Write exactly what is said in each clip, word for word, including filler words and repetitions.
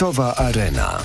Sportowa Arena.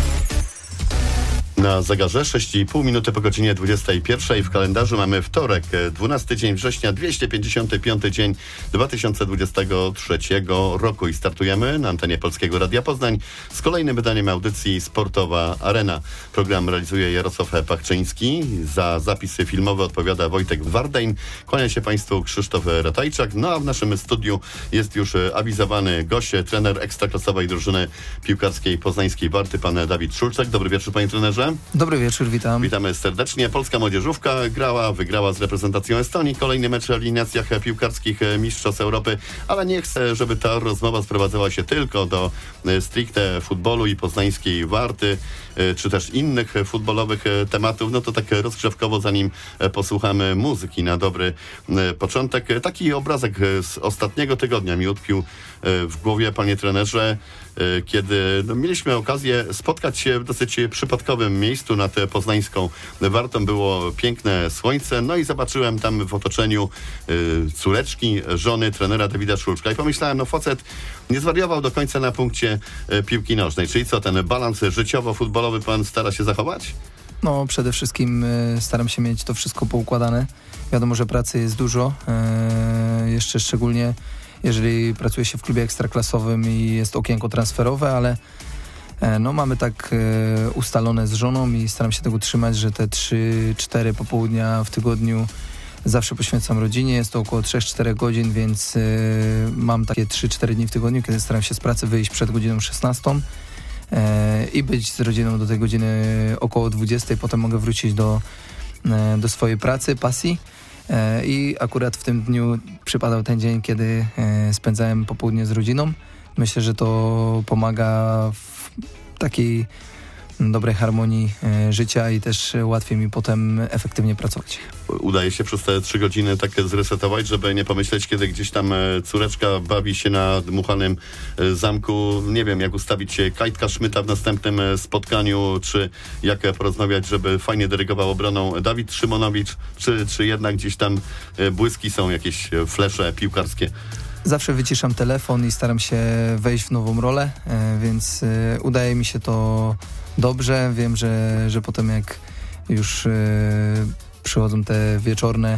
Na zegarze sześć i pół minuty po godzinie dwudziestej pierwszej. W kalendarzu mamy wtorek, dwunasty dzień września, dwieście pięćdziesiąty piąty dzień dwa tysiące dwudziestego trzeciego roku i startujemy na antenie Polskiego Radia Poznań z kolejnym wydaniem audycji Sportowa Arena. Program realizuje Jarosław Pachczyński, za zapisy filmowe odpowiada Wojtek Wardein. Kłania się Państwu Krzysztof Ratajczak. No a w naszym studiu jest już awizowany gość, trener ekstraklasowej drużyny piłkarskiej poznańskiej Warty, pan Dawid Szulczek. Dobry wieczór, panie trenerze. Dobry wieczór, witam. Witamy serdecznie. Polska młodzieżówka grała, wygrała z reprezentacją Estonii. Kolejny mecz w eliminacjach piłkarskich Mistrzostw Europy, ale nie chcę, żeby ta rozmowa sprowadzała się tylko do stricte futbolu i poznańskiej Warty, czy też innych futbolowych tematów. No to tak rozgrzewkowo, zanim posłuchamy muzyki na dobry początek. Taki obrazek z ostatniego tygodnia mi utkwił w głowie, panie trenerze, kiedy no, mieliśmy okazję spotkać się w dosyć przypadkowym miejscu nad poznańską Wartą. Było piękne słońce, no i zobaczyłem tam w otoczeniu y, córeczki, żony trenera Dawida Szulczka i pomyślałem, no facet nie zwariował do końca na punkcie y, piłki nożnej. Czyli co, ten balans życiowo-futbolowy pan stara się zachować? No przede wszystkim y, staram się mieć to wszystko poukładane. Wiadomo, że pracy jest dużo, y, jeszcze szczególnie jeżeli pracuje się w klubie ekstraklasowym i jest okienko transferowe, ale no mamy tak e, ustalone z żoną i staram się tego trzymać, że te trzy cztery popołudnia w tygodniu zawsze poświęcam rodzinie. Jest to około trzy cztery godzin, więc e, mam takie trzy cztery dni w tygodniu, kiedy staram się z pracy wyjść przed godziną szesnastą e, i być z rodziną do tej godziny około dwudziestej. Potem mogę wrócić do, e, do swojej pracy, pasji. I akurat w tym dniu przypadał ten dzień, kiedy spędzałem popołudnie z rodziną. Myślę, że to pomaga w takiej dobrej harmonii życia i też łatwiej mi potem efektywnie pracować. Udaje się przez te trzy godziny tak zresetować, żeby nie pomyśleć, kiedy gdzieś tam córeczka bawi się na dmuchanym zamku. Nie wiem, jak ustawić Kajtka Szmyta w następnym spotkaniu, czy jak porozmawiać, żeby fajnie dyrygował obroną Dawid Szymonowicz, czy, czy jednak gdzieś tam błyski są, jakieś flesze piłkarskie. Zawsze wyciszam telefon i staram się wejść w nową rolę, więc udaje mi się to dobrze. Wiem, że, że potem jak już przychodzą te wieczorne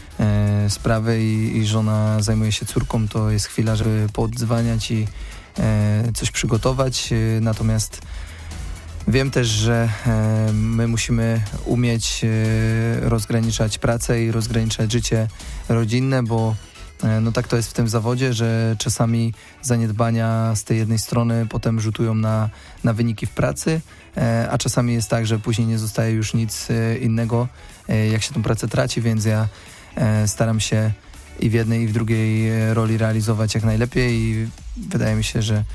sprawy i, i żona zajmuje się córką, to jest chwila, żeby poodzwaniać i coś przygotować. Natomiast wiem też, że my musimy umieć rozgraniczać pracę i rozgraniczać życie rodzinne, bo no tak to jest w tym zawodzie, że czasami zaniedbania z tej jednej strony potem rzutują na, na wyniki w pracy, a czasami jest tak, że później nie zostaje już nic innego, jak się tą pracę traci, więc ja staram się i w jednej i w drugiej roli realizować jak najlepiej i wydaje mi się, że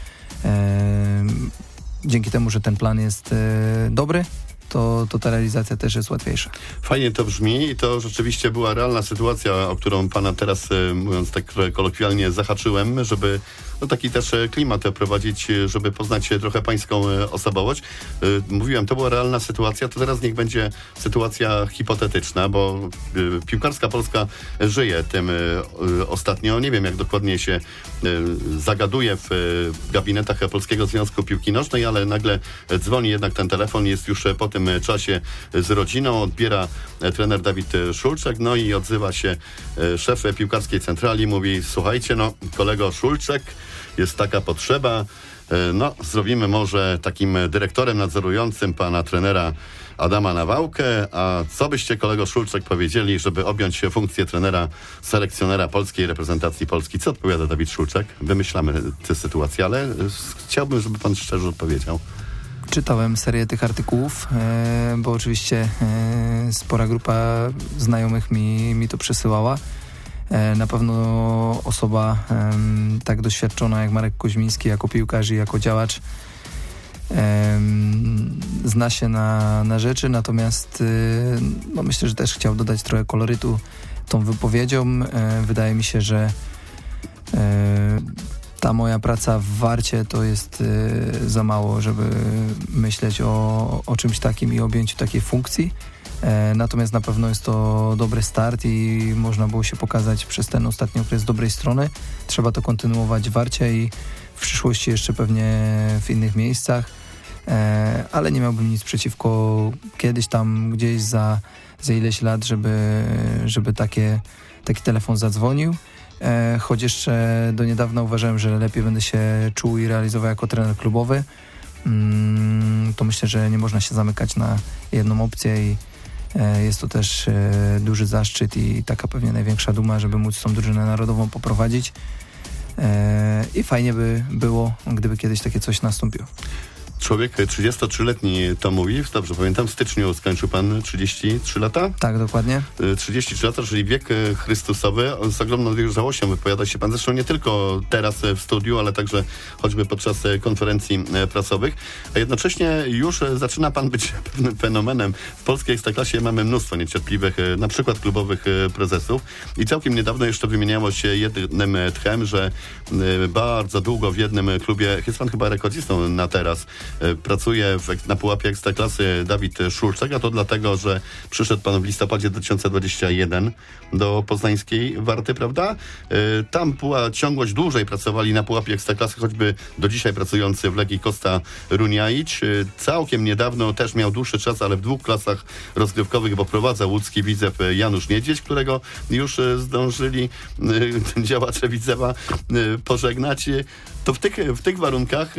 e, dzięki temu, że ten plan jest e, dobry, To, to ta realizacja też jest łatwiejsza. Fajnie to brzmi i to rzeczywiście była realna sytuacja, o którą pana teraz, mówiąc tak kolokwialnie, zahaczyłem, żeby no taki też klimat prowadzić, żeby poznać trochę pańską osobowość. Mówiłem, to była realna sytuacja, to teraz niech będzie sytuacja hipotetyczna, bo piłkarska Polska żyje tym ostatnio. Nie wiem, jak dokładnie się zagaduje w gabinetach Polskiego Związku Piłki Nożnej, ale nagle dzwoni jednak ten telefon, jest już po tym czasie z rodziną, odbiera trener Dawid Szulczek, no i odzywa się szef piłkarskiej centrali, mówi: słuchajcie, no kolego Szulczek, jest taka potrzeba, no zrobimy może takim dyrektorem nadzorującym pana trenera Adama Nawałkę, a co byście, kolego Szulczek, powiedzieli, żeby objąć funkcję trenera selekcjonera polskiej reprezentacji Polski? Co odpowiada Dawid Szulczek? Wymyślamy tę sytuację, ale chciałbym, żeby pan szczerze odpowiedział. Czytałem serię tych artykułów, e, bo oczywiście e, spora grupa znajomych mi, mi to przesyłała. E, na pewno osoba e, tak doświadczona jak Marek Koźmiński jako piłkarz i jako działacz e, zna się na, na rzeczy, natomiast e, no myślę, że też chciał dodać trochę kolorytu tą wypowiedzią. E, wydaje mi się, że e, ta moja praca w Warcie to jest y, za mało, żeby myśleć o, o czymś takim i objęciu takiej funkcji. E, natomiast na pewno jest to dobry start i można było się pokazać przez ten ostatni okres z dobrej strony. Trzeba to kontynuować w Warcie i w przyszłości jeszcze pewnie w innych miejscach, e, ale nie miałbym nic przeciwko kiedyś tam gdzieś za, za ileś lat, żeby, żeby takie, taki telefon zadzwonił. E, choć jeszcze do niedawna uważałem, że lepiej będę się czuł i realizował jako trener klubowy, mm, to myślę, że nie można się zamykać na jedną opcję i e, jest to też e, duży zaszczyt i taka pewnie największa duma, żeby móc tą drużynę narodową poprowadzić. E, I fajnie by było, gdyby kiedyś takie coś nastąpiło. Człowiek trzydziestotrzyletni to mówi, dobrze pamiętam, w styczniu skończył pan trzydzieści trzy lata? Tak, dokładnie. trzydzieści trzy lata, czyli wiek chrystusowy. Z ogromną żałością wypowiada się pan, zresztą nie tylko teraz w studiu, ale także choćby podczas konferencji prasowych. A jednocześnie już zaczyna pan być pewnym fenomenem. W polskiej ekstraklasie mamy mnóstwo niecierpliwych, na przykład klubowych prezesów. I całkiem niedawno jeszcze wymieniało się jednym tchem, że bardzo długo w jednym klubie, jest pan chyba rekordzistą na teraz, pracuje w, na pułapie Ekstraklasy Dawid Szulczek, a to dlatego, że przyszedł pan w listopadzie dwa tysiące dwudziestym pierwszym do poznańskiej Warty, prawda? Tam była ciągłość, dłużej pracowali na pułapie Ekstraklasy, choćby do dzisiaj pracujący w Legii Kosta Runiaić. Całkiem niedawno też miał dłuższy czas, ale w dwóch klasach rozgrywkowych, bo prowadza łódzki Widzew Janusz Niedźwiedź, którego już zdążyli działacze Widzewa pożegnać. To w tych, w tych warunkach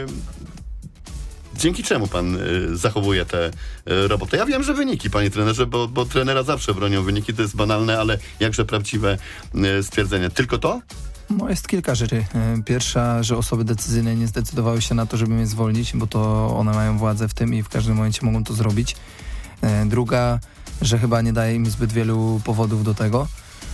dzięki czemu pan y, zachowuje tę y, robotę? Ja wiem, że wyniki, panie trenerze, bo, bo trenera zawsze bronią wyniki, to jest banalne, ale jakże prawdziwe y, stwierdzenie. Tylko to? No jest kilka rzeczy. Pierwsza, że osoby decyzyjne nie zdecydowały się na to, żeby mnie zwolnić, bo to one mają władzę w tym i w każdym momencie mogą to zrobić. Druga, że chyba nie daje im zbyt wielu powodów do tego,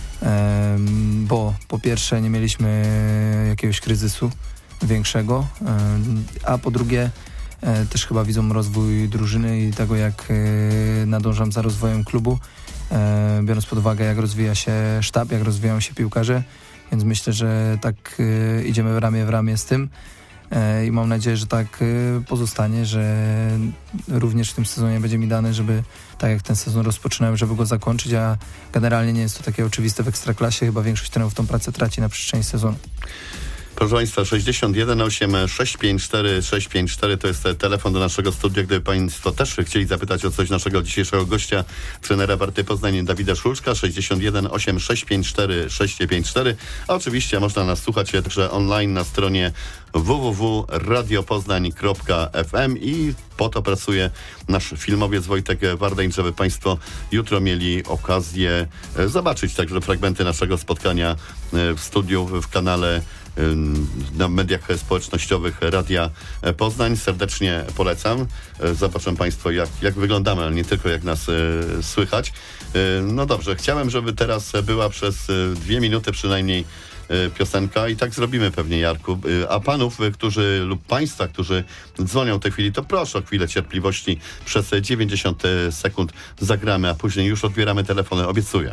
bo po pierwsze nie mieliśmy jakiegoś kryzysu większego, a po drugie też chyba widzą rozwój drużyny i tego, jak nadążam za rozwojem klubu, biorąc pod uwagę, jak rozwija się sztab, jak rozwijają się piłkarze, więc myślę, że tak idziemy w ramię w ramię z tym i mam nadzieję, że tak pozostanie, że również w tym sezonie będzie mi dane, żeby tak jak ten sezon rozpoczynałem, żeby go zakończyć, a generalnie nie jest to takie oczywiste w Ekstraklasie, chyba większość trenerów tą pracę traci na przestrzeni sezonu. Proszę państwa, sześćdziesiąt jeden osiem sześć pięć cztery sześć pięć cztery to jest telefon do naszego studia, gdyby państwo też chcieli zapytać o coś naszego dzisiejszego gościa, trenera Warty Poznań Dawida Szulczka. Sześćdziesiąt jeden osiem sześć pięć cztery sześć pięć cztery, a oczywiście można nas słuchać także online na stronie w w w kropka radio poznań kropka f m i po to pracuje nasz filmowiec Wojtek Wardeń, żeby państwo jutro mieli okazję zobaczyć także fragmenty naszego spotkania w studiu w kanale na mediach społecznościowych Radia Poznań. Serdecznie polecam. Zobaczą państwo, jak, jak wyglądamy, ale nie tylko jak nas e, słychać. E, no dobrze, chciałem, żeby teraz była przez e, dwie minuty przynajmniej e, piosenka i tak zrobimy pewnie, Jarku. E, a panów, e, którzy lub państwa, którzy dzwonią w tej chwili, to proszę o chwilę cierpliwości. Przez dziewięćdziesiąt sekund zagramy, a później już odbieramy telefony. Obiecuję.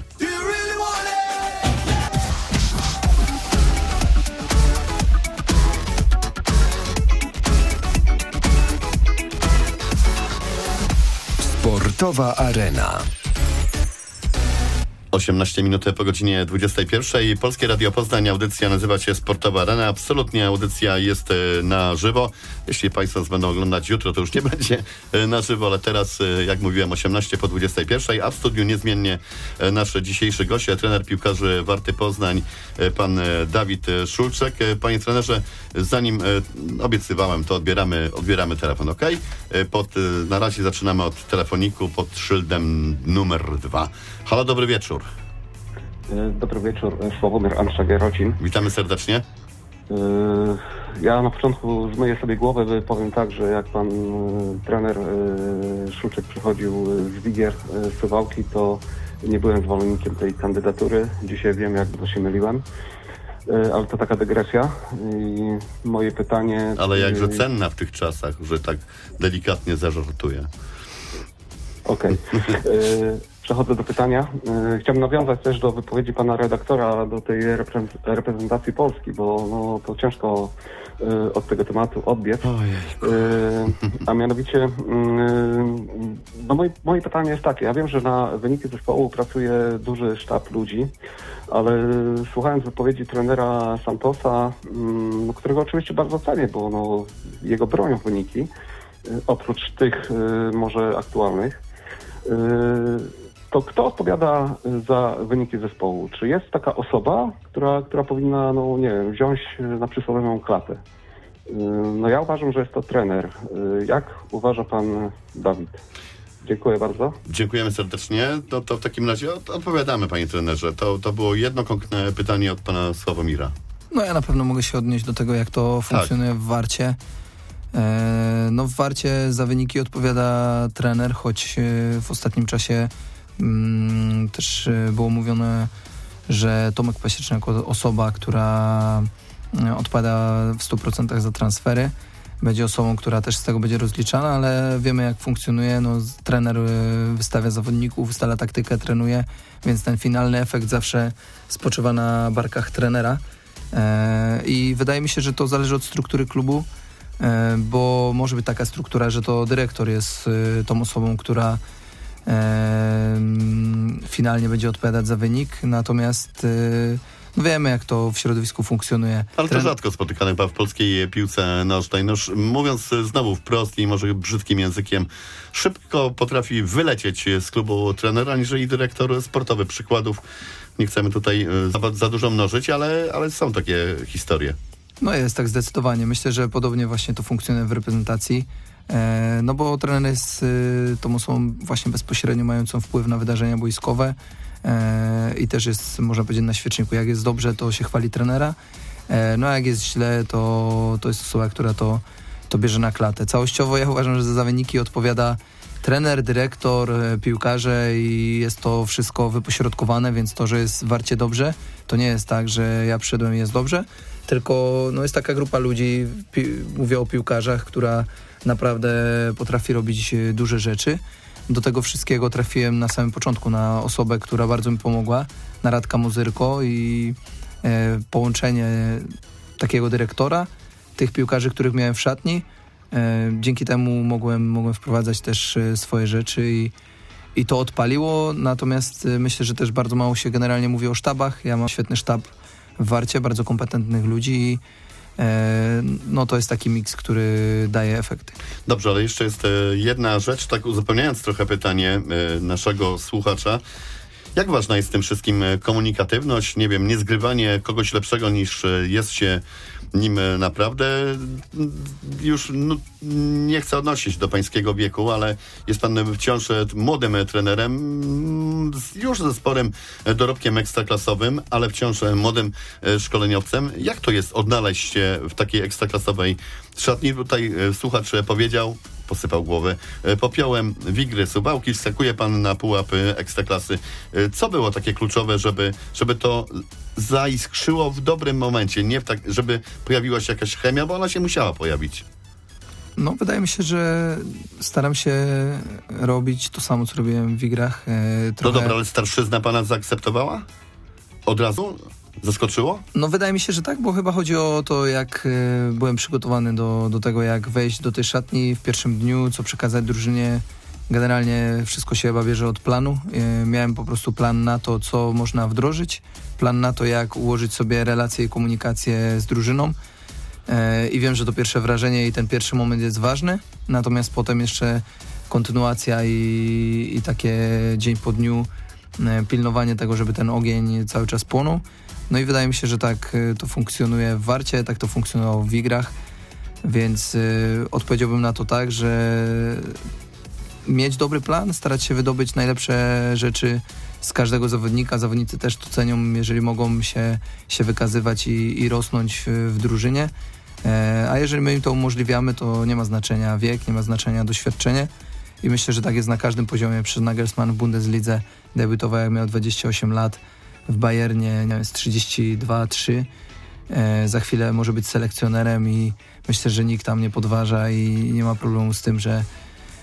Sportowa Arena. osiemnaście minut po godzinie dwudziestej pierwszej. Polskie Radio Poznań, audycja nazywa się Sportowa Arena. Absolutnie audycja jest na żywo. Jeśli państwo nas będą oglądać jutro, to już nie będzie na żywo, ale teraz, jak mówiłem, osiemnaście po dwudziestej pierwszej, a w studiu niezmiennie nasz dzisiejszy gość, trener piłkarzy Warty Poznań, pan Dawid Szulczek. Panie trenerze, zanim obiecywałem, to odbieramy, odbieramy telefon, ok? Pod, na razie zaczynamy od telefoniku pod szyldem numer dwa. Halo, dobry wieczór. Dobry wieczór, Sławomir Anszak-Jarocin. Witamy serdecznie. Ja na początku zmyję sobie głowę, powiem tak, że jak pan trener Szulczek przychodził z Wigier z Suwałki, to nie byłem zwolennikiem tej kandydatury. Dzisiaj wiem, jak to się myliłem. Ale to taka dygresja. I moje pytanie... Ale jakże cenna w tych czasach, że tak delikatnie zażartuję. Okej. Okay. przechodzę do pytania. Chciałbym nawiązać też do wypowiedzi pana redaktora, do tej reprezentacji Polski, bo no, to ciężko od tego tematu odbiec. A mianowicie, no moje, moje pytanie jest takie. Ja wiem, że na wyniki zespołu pracuje duży sztab ludzi, ale słuchając wypowiedzi trenera Santosa, no, którego oczywiście bardzo cenię, bo no, jego bronią wyniki, oprócz tych może aktualnych, to kto odpowiada za wyniki zespołu? Czy jest taka osoba, która, która powinna, no nie wiem, wziąć na przysłowiową klatę? No ja uważam, że jest to trener. Jak uważa pan Dawid? Dziękuję bardzo. Dziękujemy serdecznie. No to w takim razie od, odpowiadamy, panie trenerze. To, to było jedno konkretne pytanie od pana Sławomira. No ja na pewno mogę się odnieść do tego, jak to funkcjonuje tak. w Warcie. No w Warcie za wyniki odpowiada trener, choć w ostatnim czasie mm, też było mówione, że Tomek Pasieczny jako osoba, która odpowiada w stu procentach za transfery, będzie osobą, która też z tego będzie rozliczana, ale wiemy, jak funkcjonuje. No, trener wystawia zawodników, ustala taktykę, trenuje, więc ten finalny efekt zawsze spoczywa na barkach trenera. I wydaje mi się, że to zależy od struktury klubu, bo może być taka struktura, że to dyrektor jest tą osobą, która finalnie będzie odpowiadać za wynik, natomiast no wiemy, jak to w środowisku funkcjonuje. Ale to rzadko spotykane chyba w polskiej piłce nożnej. No, mówiąc znowu wprost i może brzydkim językiem, szybko potrafi wylecieć z klubu trenera, aniżeli dyrektor sportowy. Przykładów nie chcemy tutaj za, za dużo mnożyć, ale, ale są takie historie. No jest tak zdecydowanie. Myślę, że podobnie właśnie to funkcjonuje w reprezentacji. E, no bo trener jest y, tą osobą właśnie bezpośrednio mającą wpływ na wydarzenia boiskowe. I też jest, można powiedzieć, na świeczniku. Jak jest dobrze, to się chwali trenera. No a jak jest źle, to, to jest osoba, która to, to bierze na klatę. Całościowo ja uważam, że za wyniki odpowiada trener, dyrektor, piłkarze i jest to wszystko wypośrodkowane, więc to, że jest w Warcie dobrze, to nie jest tak, że ja przyszedłem i jest dobrze, tylko no, jest taka grupa ludzi, pi- mówię o piłkarzach, która naprawdę potrafi robić duże rzeczy. Do tego wszystkiego trafiłem na samym początku na osobę, która bardzo mi pomogła, na Radka Mozyrko i e, połączenie takiego dyrektora, tych piłkarzy, których miałem w szatni. E, dzięki temu mogłem, mogłem wprowadzać też e, swoje rzeczy i, i to odpaliło, natomiast e, myślę, że też bardzo mało się generalnie mówi o sztabach. Ja mam świetny sztab w Warcie, bardzo kompetentnych ludzi i no to jest taki miks, który daje efekty. Dobrze, ale jeszcze jest jedna rzecz, tak uzupełniając trochę pytanie naszego słuchacza. Jak ważna jest w tym wszystkim komunikatywność, nie wiem, nie zgrywanie kogoś lepszego niż jest się nim naprawdę? Już no, nie chcę odnosić do pańskiego wieku, ale jest pan wciąż młodym trenerem, już ze sporym dorobkiem ekstraklasowym, ale wciąż młodym szkoleniowcem. Jak to jest odnaleźć się w takiej ekstraklasowej szatni? Tutaj słuchacz powiedział, posypał głowę popiołem, Wigry, Suwałki, wskakuje pan na pułapy ekstraklasy. Co było takie kluczowe, żeby, żeby to zaiskrzyło w dobrym momencie, nie w tak, żeby pojawiła się jakaś chemia, bo ona się musiała pojawić? No, wydaje mi się, że staram się robić to samo, co robiłem w Wigrach. E, trochę... No dobra, ale starszyzna pana zaakceptowała? Od razu? Zaskoczyło? No wydaje mi się, że tak, bo chyba chodzi o to, jak y, byłem przygotowany do, do tego, jak wejść do tej szatni w pierwszym dniu, co przekazać drużynie. Generalnie wszystko się chyba bierze od planu. Y, miałem po prostu plan na to, co można wdrożyć, plan na to, jak ułożyć sobie relacje i komunikację z drużyną. Y, I wiem, że to pierwsze wrażenie i ten pierwszy moment jest ważny, natomiast potem jeszcze kontynuacja i, i takie dzień po dniu y, pilnowanie tego, żeby ten ogień cały czas płonął. No i wydaje mi się, że tak to funkcjonuje w Warcie, tak to funkcjonowało w Wigrach, więc y, odpowiedziałbym na to tak, że mieć dobry plan, starać się wydobyć najlepsze rzeczy z każdego zawodnika. Zawodnicy też to cenią, jeżeli mogą się, się wykazywać i, i rosnąć w, w drużynie. E, a jeżeli my im to umożliwiamy, to nie ma znaczenia wiek, nie ma znaczenia doświadczenie. I myślę, że tak jest na każdym poziomie. Przed Nagelsmann w Bundeslidze debiutował, jak miał dwadzieścia osiem lat. W Bayernie nie wiem, jest trzydzieści dwa trzy. E, za chwilę może być selekcjonerem i myślę, że nikt tam nie podważa i nie ma problemu z tym, że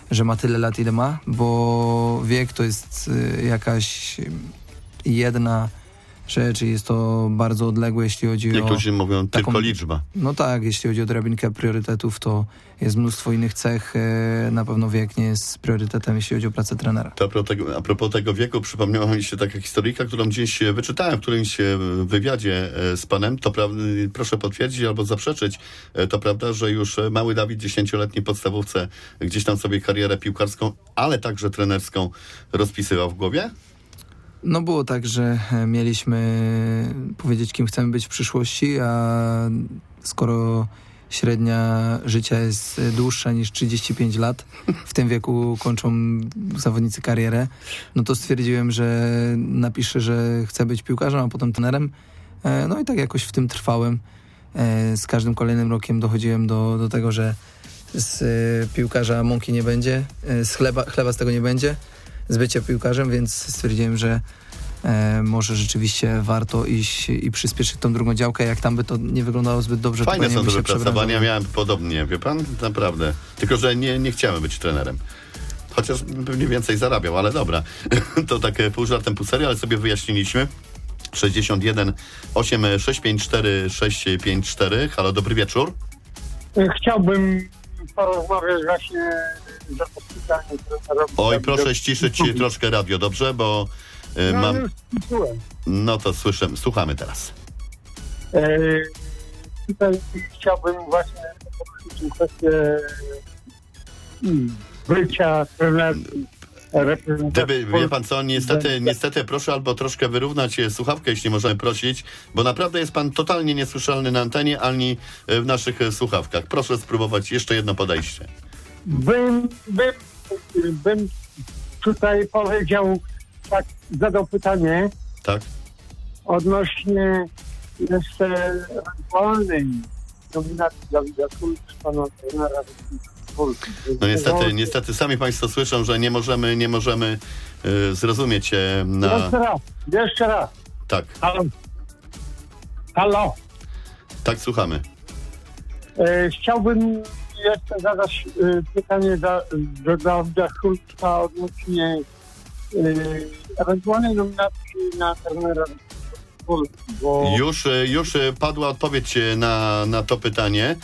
że ma tyle lat, ile ma, bo wiek to jest y, jakaś jedna rzecz i jest to bardzo odległe, jeśli chodzi o... Niektórzy mówią taką, tylko liczba. No tak, jeśli chodzi o drabinkę priorytetów, to jest mnóstwo innych cech. Y, na pewno wiek nie jest priorytetem, jeśli chodzi o pracę trenera. To a propos tego, a propos tego wieku, przypomniała mi się taka historyjka, którą gdzieś wyczytałem w którymś wywiadzie z panem. To pra- proszę potwierdzić albo zaprzeczyć. To prawda, że już mały Dawid, dziesięcioletni podstawówce, gdzieś tam sobie karierę piłkarską, ale także trenerską rozpisywał w głowie? No było tak, że mieliśmy powiedzieć, kim chcemy być w przyszłości, a skoro średnia życia jest dłuższa niż trzydzieści pięć lat, w tym wieku kończą zawodnicy karierę, no to stwierdziłem, że napiszę, że chcę być piłkarzem, a potem trenerem. No i tak jakoś w tym trwałem. Z każdym kolejnym rokiem dochodziłem do, do tego, że z piłkarza mąki nie będzie, z chleba, chleba z tego nie będzie, z bycia piłkarzem, więc stwierdziłem, że E, może rzeczywiście warto iść i przyspieszyć tą drugą działkę. Jak tam by to nie wyglądało zbyt dobrze, fajne to są te wypracowania, miałem podobnie, wie pan? Naprawdę. Tylko, że nie, nie chciałem być trenerem. Chociaż pewnie więcej zarabiał, ale dobra. To tak pół żartem, pół serio, ale sobie wyjaśniliśmy. sześćdziesiąt jeden osiem sześć pięć cztery sześć pięć cztery. Halo, dobry wieczór. Chciałbym porozmawiać właśnie z hospitalnym trenerem. Oj, proszę ściszyć troszkę radio, dobrze? Bo y, no, mam... już słyszałem. No to słyszę, słuchamy teraz. E, tutaj chciałbym właśnie poruszyć kwestię hmm, bycia trenerem. Gdyby, wie pan co, niestety, niestety proszę albo troszkę wyrównać słuchawkę, jeśli możemy prosić, bo naprawdę jest pan totalnie niesłyszalny na antenie, ani w naszych słuchawkach. Proszę spróbować jeszcze jedno podejście. Bym, bym, bym tutaj powiedział, tak, zadał pytanie, tak, odnośnie jeszcze ewentualnej nominacji Dawida Kulcz, pana trenera. No niestety, niestety sami państwo słyszą, że nie możemy, nie możemy y, zrozumieć się na... Jeszcze raz, jeszcze raz. Tak. Halo. Halo. Tak, słuchamy. E, chciałbym jeszcze zadać e, pytanie do, do Dawida Kulcza odnośnie e, ewentualnej nominacji na trenera Polski, bo... Już, już padła odpowiedź na, na to pytanie.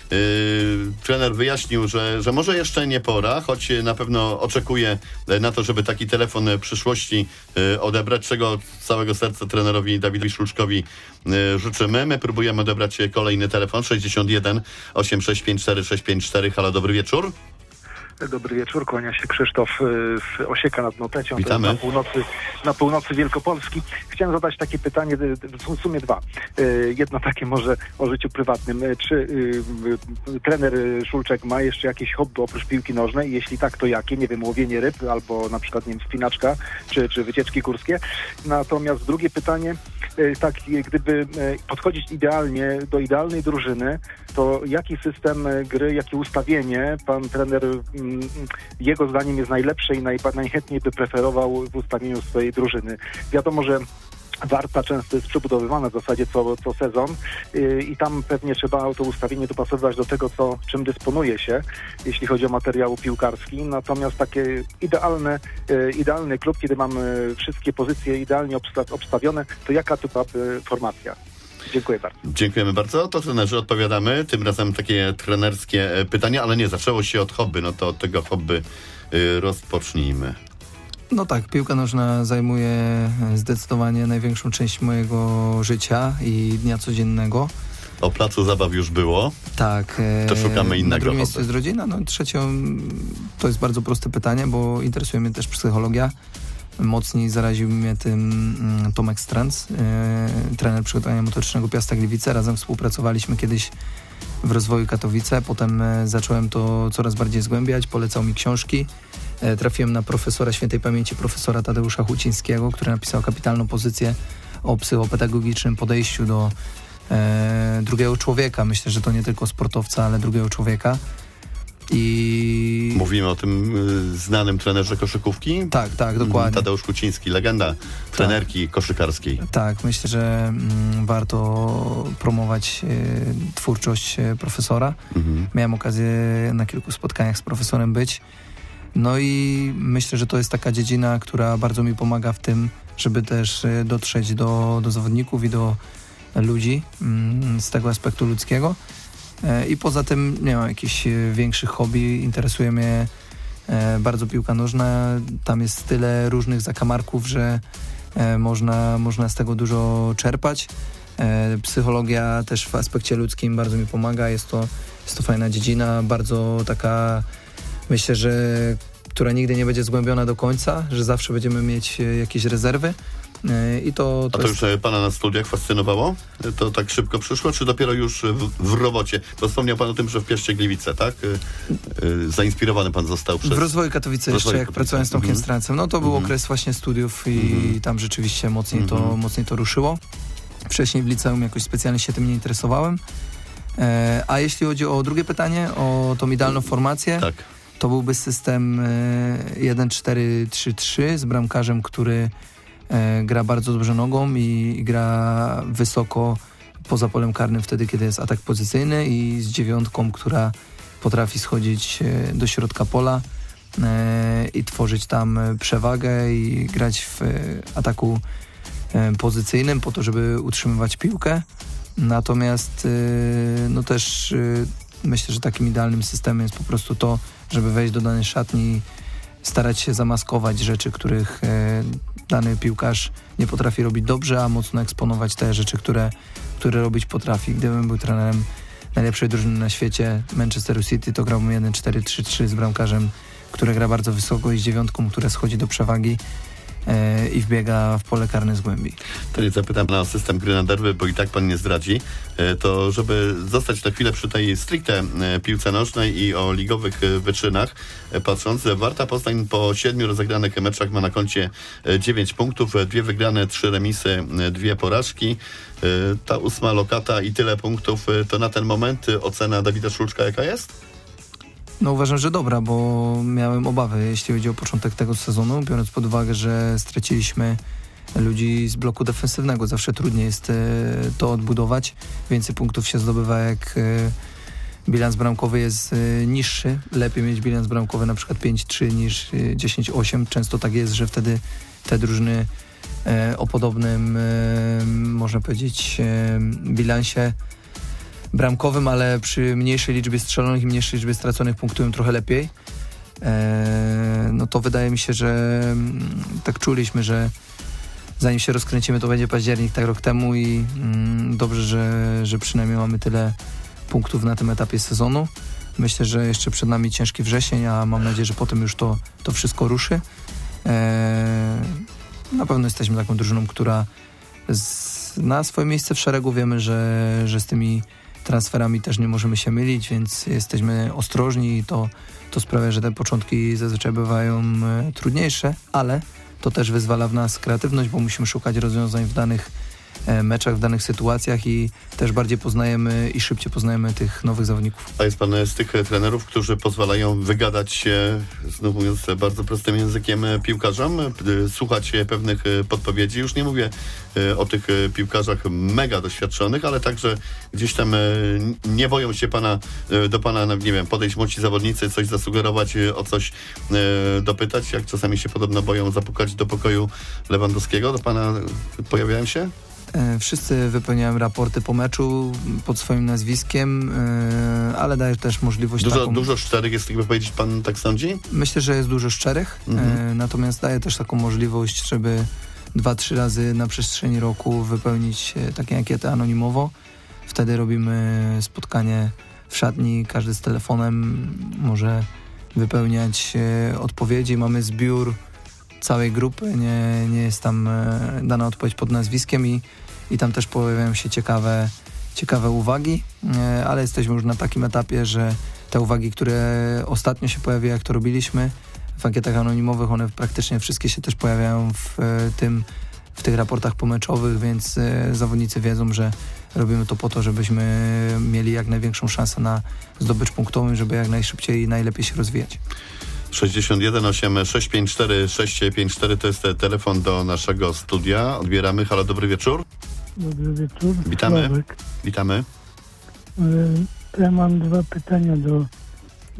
Yy, trener wyjaśnił, że, że może jeszcze nie pora, choć na pewno oczekuje na to, żeby taki telefon w przyszłości yy, odebrać, czego z całego serca trenerowi Dawidowi Szulczkowi yy, życzymy. My próbujemy odebrać kolejny telefon sześćdziesiąt jeden osiem sześć pięć cztery sześć pięć cztery. Halo, dobry wieczór. Dobry wieczór, kłania się Krzysztof z Osieka nad Notecią, Witamy. Na północy, na północy Wielkopolski. Chciałem zadać takie pytanie, w sumie dwa. Jedno takie może o życiu prywatnym. Czy trener Szulczek ma jeszcze jakieś hobby oprócz piłki nożnej? Jeśli tak, to jakie? Nie wiem, łowienie ryb albo na przykład, nie wiem, spinaczka czy, czy wycieczki górskie. Natomiast drugie pytanie, tak, gdyby podchodzić idealnie do idealnej drużyny, to jaki system gry, jakie ustawienie pan trener jego zdaniem jest najlepsze i naj, najchętniej by preferował w ustawieniu swojej drużyny? Wiadomo, że Warta często jest przebudowywana w zasadzie co, co sezon yy, i tam pewnie trzeba to ustawienie dopasowywać do tego, co, czym dysponuje się, jeśli chodzi o materiał piłkarski. Natomiast takie idealne, yy, idealny klub, kiedy mamy wszystkie pozycje idealnie obsta- obstawione, to jaka to byłaby formacja? Dziękuję bardzo. Dziękujemy bardzo. To trenerzy odpowiadamy. Tym razem takie trenerskie pytania, ale nie, zaczęło się od hobby. No to od tego hobby yy, rozpocznijmy. No tak, piłka nożna zajmuje zdecydowanie największą część mojego życia i dnia codziennego. O placu zabaw już było. Tak. To szukamy innego Na drugim hobby. miejscu jest rodzina. No trzecią to jest bardzo proste pytanie, bo interesuje mnie też psychologia. Mocniej zaraził mnie tym Tomek Stranc, yy, trener przygotowania motorycznego Piasta Gliwice. Razem współpracowaliśmy kiedyś w rozwoju Katowice. Potem yy, zacząłem to coraz bardziej zgłębiać. Polecał mi książki. Yy, trafiłem na profesora świętej pamięci, profesora Tadeusza Hucińskiego, który napisał kapitalną pozycję o psychopedagogicznym podejściu do yy, drugiego człowieka. Myślę, że to nie tylko sportowca, ale drugiego człowieka. I... Mówimy o tym y, znanym trenerze koszykówki? Tak, tak, dokładnie. Tadeusz Huciński, legenda trenerki tak. koszykarskiej. Tak, myślę, że mm, warto promować y, twórczość y, profesora. Mhm. Miałem okazję na kilku spotkaniach z profesorem być. No i myślę, że to jest taka dziedzina, która bardzo mi pomaga w tym, żeby też dotrzeć do, do zawodników i do ludzi z tego aspektu ludzkiego. I poza tym nie mam jakichś większych hobby, interesuje mnie bardzo piłka nożna. Tam jest tyle różnych zakamarków, że można, można z tego dużo czerpać. Psychologia też w aspekcie ludzkim bardzo mi pomaga. Jest to, jest to fajna dziedzina, bardzo taka, myślę, że która nigdy nie będzie zgłębiona do końca, że zawsze będziemy mieć jakieś rezerwy. I to, to A to jest... już pana na studiach fascynowało? To tak szybko przyszło, czy dopiero już w, w robocie? Bo wspomniał pan o tym, że w Pieszcie Gliwice, tak? Zainspirowany pan został przez... W Rozwoju Katowice w jeszcze, rozwoju jak Katowice. pracowałem z Tomkiem Mhm. Strancem, no to był Mhm. okres właśnie studiów i Mhm. tam rzeczywiście mocniej, to, Mhm. mocniej to ruszyło. Wcześniej w liceum jakoś specjalnie się tym nie interesowałem. E, a jeśli chodzi o drugie pytanie, o tą idealną formację, Tak. to byłby system e, jeden cztery trzy trzy z bramkarzem, który e, gra bardzo dobrze nogą i, i gra wysoko poza polem karnym wtedy, kiedy jest atak pozycyjny, i z dziewiątką, która potrafi schodzić e, do środka pola e, i tworzyć tam przewagę i grać w e, ataku e, pozycyjnym po to, żeby utrzymywać piłkę. Natomiast e, no też e, myślę, że takim idealnym systemem jest po prostu to, żeby wejść do danej szatni, starać się zamaskować rzeczy, których e, dany piłkarz nie potrafi robić dobrze, a mocno eksponować te rzeczy, które, które robić potrafi. Gdybym był trenerem najlepszej drużyny na świecie, Manchesteru City, to grałbym jeden cztery trzy trzy z bramkarzem, który gra bardzo wysoko, i z dziewiątką, która schodzi do przewagi e, i wbiega w pole karne z głębi. To nie zapytam na system gry na derby, bo i tak pan nie zdradzi. E, To żeby zostać na chwilę przy tej stricte e, piłce nożnej i o ligowych e, wyczynach e, patrząc, Warta Poznań po siedmiu rozegranych meczach ma na koncie e, dziewięć punktów, e, dwie wygrane, trzy remisy, e, dwie porażki. E, Ta ósma lokata i tyle punktów, e, to na ten moment e, ocena Dawida Szulczka jaka jest? No uważam, że dobra, bo miałem obawy, jeśli chodzi o początek tego sezonu, biorąc pod uwagę, że straciliśmy ludzi z bloku defensywnego. Zawsze trudniej jest e, to odbudować. Więcej punktów się zdobywa, jak e, bilans bramkowy jest e, niższy. Lepiej mieć bilans bramkowy na przykład pięć trzy niż e, dziesięć osiem. Często tak jest, że wtedy te drużyny e, o podobnym, e, można powiedzieć, e, bilansie bramkowym, ale przy mniejszej liczbie strzelonych i mniejszej liczbie straconych punktują trochę lepiej. E, no to wydaje mi się, że mm, tak czuliśmy, że zanim się rozkręcimy, to będzie październik, tak rok temu, i mm, dobrze, że, że przynajmniej mamy tyle punktów na tym etapie sezonu. Myślę, że jeszcze przed nami ciężki wrzesień, a mam nadzieję, że potem już to, to wszystko ruszy. E, na pewno jesteśmy taką drużyną, która z, na swoje miejsce w szeregu. Wiemy, że, że z tymi transferami też nie możemy się mylić, więc jesteśmy ostrożni i to, to sprawia, że te początki zazwyczaj bywają e, trudniejsze, ale to też wyzwala w nas kreatywność, bo musimy szukać rozwiązań w danych e, meczach, w danych sytuacjach, i też bardziej poznajemy i szybciej poznajemy tych nowych zawodników. A jest pan z tych trenerów, którzy pozwalają wygadać się, znów mówiąc bardzo prostym językiem, piłkarzom, słuchać pewnych podpowiedzi. Już nie mówię o tych piłkarzach mega doświadczonych, ale także gdzieś tam nie boją się pana, do pana, nie wiem, podejść młodzi zawodnicy, coś zasugerować, o coś dopytać, jak czasami się podobno boją zapukać do pokoju Lewandowskiego. Do pana pojawiają się? Wszyscy wypełniają raporty po meczu pod swoim nazwiskiem, ale daje też możliwość Dużo, taką... dużo szczerych jest, jakby powiedzieć, pan tak sądzi? Myślę, że jest dużo szczerych, mhm. natomiast daje też taką możliwość, żeby dwa, trzy razy na przestrzeni roku wypełnić takie ankiety anonimowo. Wtedy robimy spotkanie w szatni, każdy z telefonem może wypełniać odpowiedzi. Mamy zbiór całej grupy, nie, nie jest tam dana odpowiedź pod nazwiskiem, i, i tam też pojawiają się ciekawe, ciekawe uwagi, ale jesteśmy już na takim etapie, że te uwagi, które ostatnio się pojawiły, jak to robiliśmy w ankietach anonimowych, one praktycznie wszystkie się też pojawiają w tym, w tych raportach pomeczowych, więc zawodnicy wiedzą, że robimy to po to, żebyśmy mieli jak największą szansę na zdobycz punktową, żeby jak najszybciej i najlepiej się rozwijać. sześćdziesiąt jeden osiem sześć pięć cztery sześć pięć cztery to jest telefon do naszego studia. Odbieramy. Halo, dobry wieczór. Dobry wieczór. Witamy. Sławek. Witamy. Ja mam dwa pytania do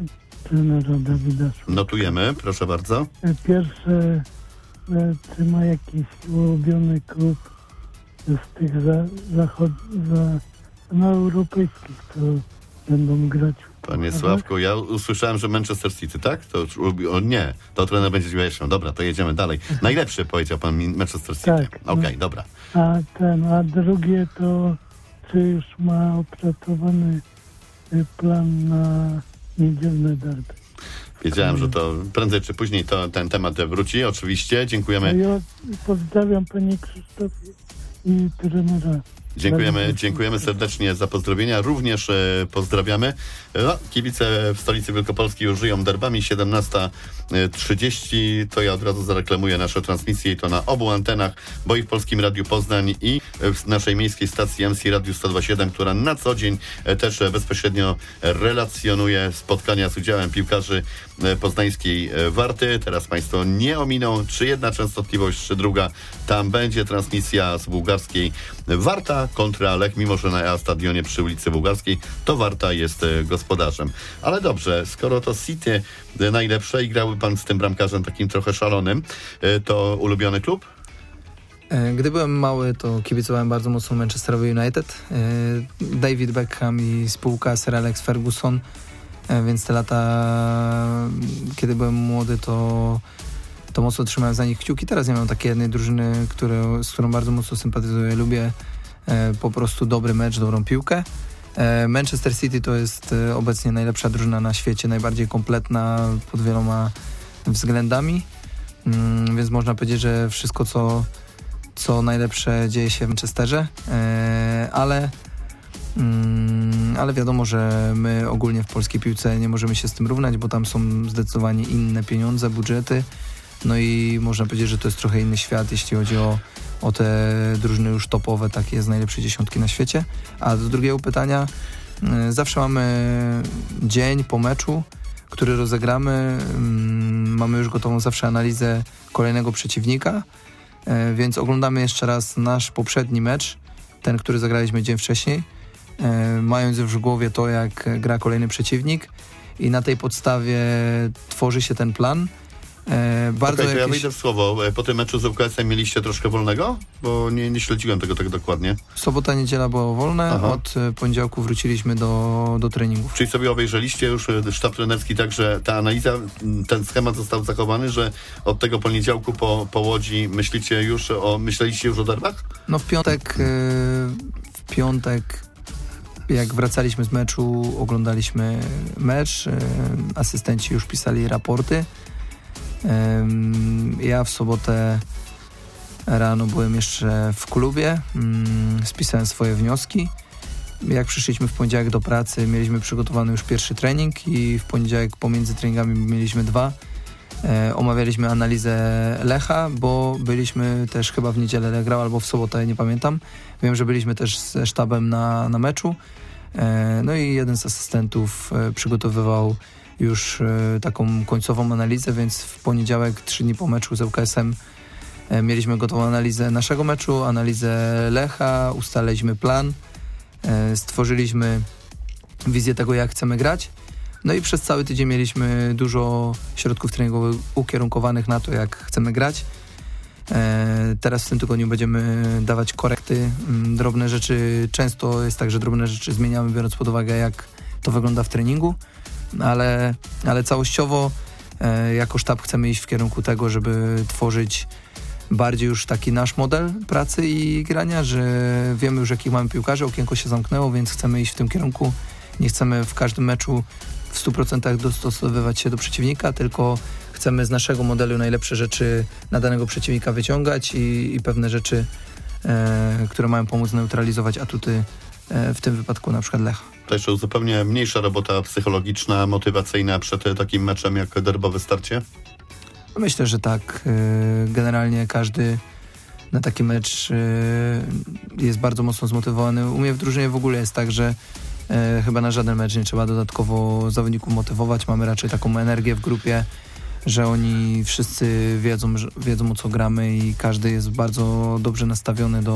trenera Dawida Szulczka. Notujemy, proszę bardzo. Pierwsze, czy ma jakiś ulubiony klub z tych za, zachod, za, no, europejskich, co będą grać? Panie Sławku, ja usłyszałem, że Manchester City, tak? To już lubi... O nie, to trener będzie wyjaśniał. Dobra, to jedziemy dalej. Najlepszy, powiedział pan Manchester City. Tak. Okej, okay, no. dobra. A ten, a drugie to, czy już ma opracowany plan na niedzielne derby? Wiedziałem, że to prędzej czy później to, ten temat wróci. Oczywiście, dziękujemy. Ja pozdrawiam panie Krzysztofie i trenera. Dziękujemy, dziękujemy serdecznie za pozdrowienia. Również e, pozdrawiamy. No, kibice w stolicy Wielkopolski już żyją derbami. siedemnasta trzydzieści. To ja od razu zareklamuję nasze transmisje i to na obu antenach, bo i w Polskim Radiu Poznań i w naszej miejskiej stacji M C Radiu sto dwa siedem, która na co dzień e, też e, bezpośrednio relacjonuje spotkania z udziałem piłkarzy e, poznańskiej e, Warty. Teraz państwo nie ominą, czy jedna częstotliwość, czy druga. Tam będzie transmisja z bułgarskiej Warta kontra Lech, mimo że na stadionie przy ulicy Bułgarskiej to Warta jest e, gospodarzem. Ale dobrze, skoro to City e, najlepsze i grałby pan z tym bramkarzem takim trochę szalonym, e, to ulubiony klub? Gdy byłem mały, to kibicowałem bardzo mocno Manchesterowi United. David Beckham i spółka Sir Alex Ferguson, więc te lata, kiedy byłem młody, to, to mocno trzymałem za nich kciuki. Teraz nie mam takiej jednej drużyny, które, z którą bardzo mocno sympatyzuję. Lubię po prostu dobry mecz, dobrą piłkę. Manchester City to jest obecnie najlepsza drużyna na świecie, najbardziej kompletna pod wieloma względami, więc można powiedzieć, że wszystko co, co najlepsze dzieje się w Manchesterze, ale, ale wiadomo, że my ogólnie w polskiej piłce nie możemy się z tym równać, bo tam są zdecydowanie inne pieniądze, budżety, no i można powiedzieć, że to jest trochę inny świat, jeśli chodzi o o te drużyny już topowe, takie z najlepszej dziesiątki na świecie. A do drugiego pytania, zawsze mamy dzień po meczu, który rozegramy, mamy już gotową zawsze analizę kolejnego przeciwnika, więc oglądamy jeszcze raz nasz poprzedni mecz, ten, który zagraliśmy dzień wcześniej, mając już w głowie to, jak gra kolejny przeciwnik i na tej podstawie tworzy się ten plan. E, bardzo Okej, to jakieś... ja wyjdę w słowo. Po tym meczu z U K S-em mieliście troszkę wolnego? Bo nie, nie śledziłem tego tak dokładnie. Sobota, niedziela było wolne. Aha. Od poniedziałku wróciliśmy do, do treningów. Czyli sobie obejrzeliście już sztab trenerski, tak, że ta analiza, ten schemat został zachowany, że od tego poniedziałku po, po Łodzi myślicie już o, myśleliście już o derbach? No w piątek w piątek jak wracaliśmy z meczu, oglądaliśmy mecz, asystenci już pisali raporty. Ja w sobotę rano byłem jeszcze w klubie, spisałem swoje wnioski. Jak przyszliśmy w poniedziałek do pracy, mieliśmy przygotowany już pierwszy trening i w poniedziałek pomiędzy treningami mieliśmy dwa. Omawialiśmy analizę Lecha, bo byliśmy też chyba w niedzielę Lech grał, albo w sobotę, nie pamiętam. Wiem, że byliśmy też ze sztabem na, na meczu. No i jeden z asystentów przygotowywał już e, taką końcową analizę, więc w poniedziałek, trzy dni po meczu z U K S-em e, mieliśmy gotową analizę naszego meczu, analizę Lecha, ustaliliśmy plan, e, stworzyliśmy wizję tego, jak chcemy grać. No i przez cały tydzień mieliśmy dużo środków treningowych ukierunkowanych na to, jak chcemy grać. E, teraz w tym tygodniu będziemy dawać korekty, m, drobne rzeczy, często jest tak, że drobne rzeczy zmieniamy, biorąc pod uwagę, jak to wygląda w treningu. Ale, ale całościowo e, jako sztab chcemy iść w kierunku tego, żeby tworzyć bardziej już taki nasz model pracy i grania, że wiemy już, jakich mamy piłkarzy, okienko się zamknęło, więc chcemy iść w tym kierunku. Nie chcemy w każdym meczu w stu procentach dostosowywać się do przeciwnika, tylko chcemy z naszego modelu najlepsze rzeczy na danego przeciwnika wyciągać i, i pewne rzeczy, e, które mają pomóc neutralizować atuty, e, w tym wypadku na przykład Lecha. To jeszcze zupełnie mniejsza robota psychologiczna, motywacyjna przed takim meczem jak derbowe starcie? Myślę, że tak. Generalnie każdy na taki mecz jest bardzo mocno zmotywowany. U mnie w drużynie w ogóle jest tak, że chyba na żaden mecz nie trzeba dodatkowo zawodników motywować. Mamy raczej taką energię w grupie, że oni wszyscy wiedzą, wiedzą o co gramy i każdy jest bardzo dobrze nastawiony do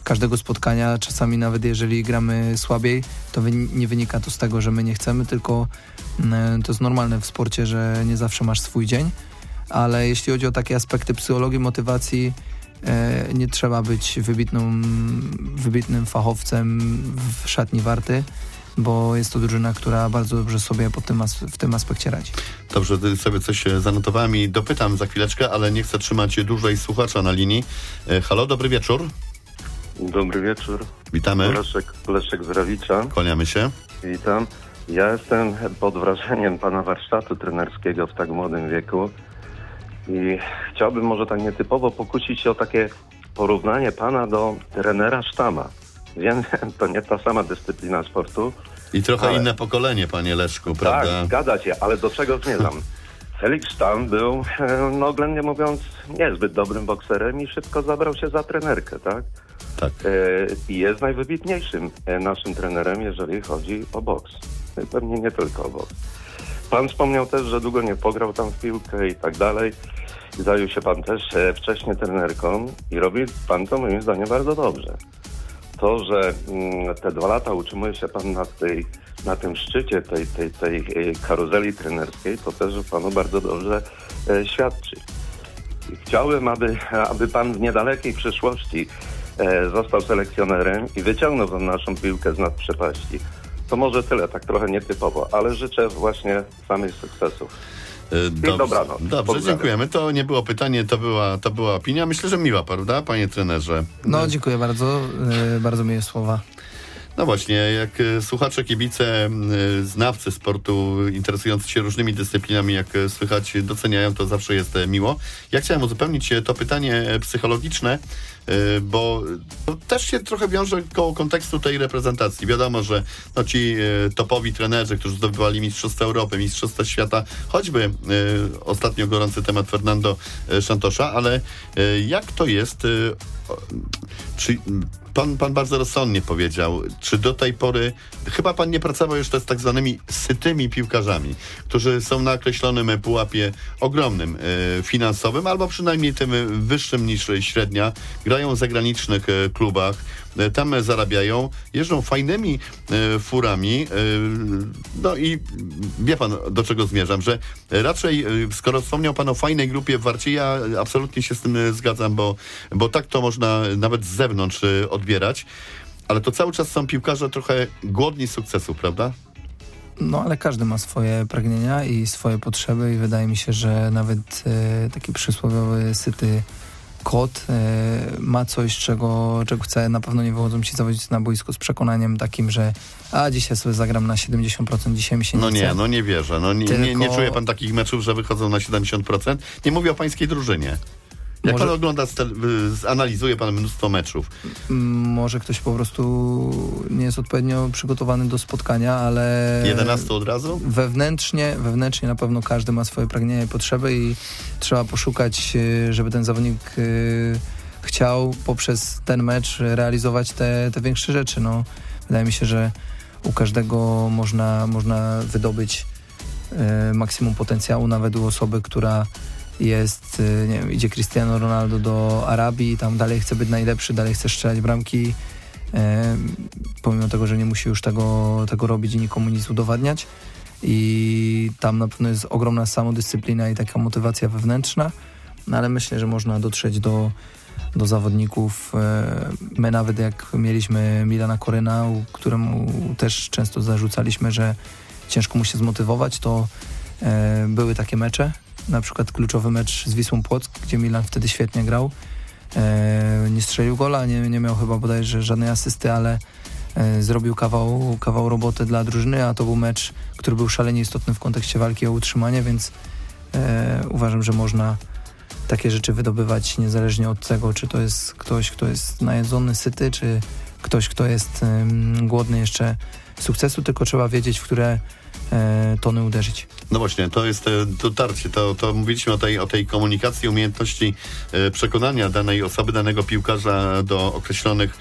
każdego spotkania. Czasami nawet jeżeli gramy słabiej, to wy- nie wynika to z tego, że my nie chcemy, tylko y, to jest normalne w sporcie, że nie zawsze masz swój dzień. Ale jeśli chodzi o takie aspekty psychologii, motywacji, y, nie trzeba być wybitną, wybitnym fachowcem w szatni Warty, bo jest to drużyna, która bardzo dobrze sobie pod tym as- w tym aspekcie radzi. Dobrze, sobie coś zanotowałem i dopytam za chwileczkę, ale nie chcę trzymać dłużej słuchacza na linii. E, halo, dobry wieczór. Dobry wieczór. Witamy. Leszek, Leszek z Rawicza. Kłaniamy się. Witam. Ja jestem pod wrażeniem pana warsztatu trenerskiego w tak młodym wieku i chciałbym może tak nietypowo pokusić się o takie porównanie pana do trenera Sztama. Wiem, to nie ta sama dyscyplina sportu. I trochę ale... inne pokolenie, panie Leszku, prawda? Tak, zgadza się, ale do czego zmierzam? Felix Sztam był, no oględnie mówiąc, niezbyt dobrym bokserem i szybko zabrał się za trenerkę, tak? Tak. I jest najwybitniejszym naszym trenerem, jeżeli chodzi o boks. Pewnie nie tylko o boks. Pan wspomniał też, że długo nie pograł tam w piłkę i tak dalej. Zajął się pan też wcześniej trenerką i robi pan to moim zdaniem bardzo dobrze. To, że mm, te dwa lata utrzymuje się pan na, tej, na tym szczycie tej, tej, tej karuzeli trenerskiej, to też panu bardzo dobrze e, świadczy. Chciałbym, aby, aby pan w niedalekiej przyszłości e, został selekcjonerem i wyciągnął tą naszą piłkę z nad przepaści. To może tyle, tak trochę nietypowo, ale życzę właśnie samych sukcesów. Dobrze, dobranoc. dobrze, dziękujemy. To nie było pytanie, to była, to była opinia. Myślę, że miła, prawda, panie trenerze? No, dziękuję bardzo. Yy, bardzo miłe słowa. No właśnie, jak słuchacze, kibice, znawcy sportu interesujący się różnymi dyscyplinami, jak słychać, doceniają, to zawsze jest miło. Ja chciałem uzupełnić to pytanie psychologiczne, bo to też się trochę wiąże koło kontekstu tej reprezentacji. Wiadomo, że no ci topowi trenerzy, którzy zdobywali Mistrzostwa Europy, Mistrzostwa Świata, choćby ostatnio gorący temat Fernando Santosza, ale jak to jest, czy Pan, pan bardzo rozsądnie powiedział, czy do tej pory, chyba pan nie pracował jeszcze z tak zwanymi sytymi piłkarzami, którzy są na określonym pułapie ogromnym e, finansowym, albo przynajmniej tym wyższym niż średnia, grają w zagranicznych e, klubach, e, tam zarabiają, jeżdżą fajnymi e, furami, e, no i wie pan, do czego zmierzam, że raczej, e, skoro wspomniał pan o fajnej grupie w Warcie, ja absolutnie się z tym zgadzam, bo, bo tak to można nawet z zewnątrz e, odbierać, ale to cały czas są piłkarze trochę głodni sukcesu, prawda? No, ale każdy ma swoje pragnienia i swoje potrzeby i wydaje mi się, że nawet e, taki przysłowiowy, syty kot e, ma coś, czego, czego chce. Na pewno nie wychodzą ci zawodnicy na boisku z przekonaniem takim, że a dzisiaj sobie zagram na siedemdziesiąt procent, dzisiaj mi się nie No chce. nie, no nie wierzę. No nie, Tylko... nie, nie czuje pan takich meczów, że wychodzą na siedemdziesiąt procent? Nie mówię o pańskiej drużynie. Jak Może... pan ogląda, zanalizuje pan mnóstwo meczów. Może ktoś po prostu nie jest odpowiednio przygotowany do spotkania, ale... jedenastu od razu? Wewnętrznie, wewnętrznie na pewno każdy ma swoje pragnienia i potrzeby i trzeba poszukać, żeby ten zawodnik chciał poprzez ten mecz realizować te, te większe rzeczy. No, wydaje mi się, że u każdego można, można wydobyć maksimum potencjału, nawet u osoby, która jest, nie wiem, idzie Cristiano Ronaldo do Arabii, tam dalej chce być najlepszy, dalej chce strzelać bramki, e, pomimo tego, że nie musi już tego, tego robić i nikomu nic udowadniać. I tam na pewno jest ogromna samodyscyplina i taka motywacja wewnętrzna, no ale myślę, że można dotrzeć do, do zawodników. E, my nawet jak mieliśmy Milana Koryna, któremu też często zarzucaliśmy, że ciężko mu się zmotywować, to e, były takie mecze, na przykład kluczowy mecz z Wisłą Płock, gdzie Milan wtedy świetnie grał. E, nie strzelił gola, nie, nie miał chyba bodajże żadnej asysty, ale e, zrobił kawał, kawał roboty dla drużyny, a to był mecz, który był szalenie istotny w kontekście walki o utrzymanie, więc e, uważam, że można takie rzeczy wydobywać niezależnie od tego, czy to jest ktoś, kto jest najedzony, syty, czy ktoś, kto jest e, głodny jeszcze sukcesu, tylko trzeba wiedzieć, w które e, tony uderzyć. No właśnie, to jest dotarcie, to, to mówiliśmy o tej, o tej komunikacji, umiejętności e, przekonania danej osoby, danego piłkarza do określonych